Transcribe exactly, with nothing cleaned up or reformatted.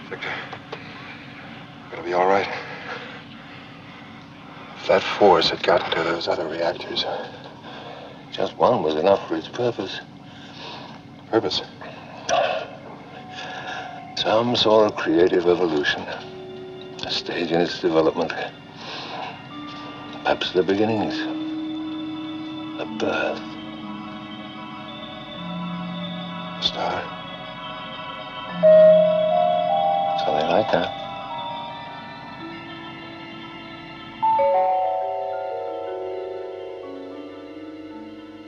Victor, gonna be all right. If that force had gotten to those other reactors, just one was enough for its purpose. Purpose? Some sort of creative evolution. A stage in its development. Perhaps the beginnings. The birth. Star. Something like that.